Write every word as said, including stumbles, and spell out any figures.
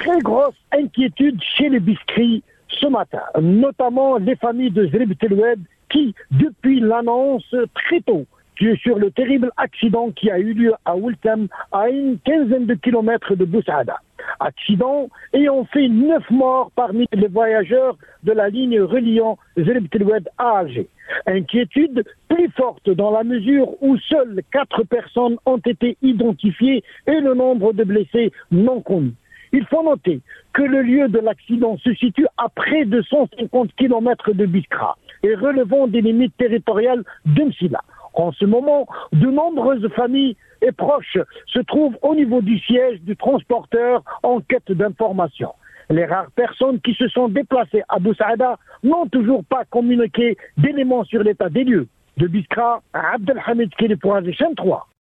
très grosse inquiétude chez les Biskris ce matin, notamment les familles de Zrib Teloued qui, depuis l'annonce très tôt sur le terrible accident qui a eu lieu à Oultem, à une quinzaine de kilomètres de Boussaada. Accident ayant fait neuf morts parmi les voyageurs de la ligne reliant Zrib Teloued à Alger. Inquiétude plus forte dans la mesure où seules quatre personnes ont été identifiées et le nombre de blessés non connu. Il faut noter que le lieu de l'accident se situe à près de cent cinquante kilomètres de Biskra et relevant des limites territoriales de Msila. En ce moment, de nombreuses familles et proches se trouvent au niveau du siège du transporteur en quête d'informations. Les rares personnes qui se sont déplacées à Boussaada n'ont toujours pas communiqué d'éléments sur l'état des lieux. De Biskra à Abdelhamid Kili pour Azéchem trois.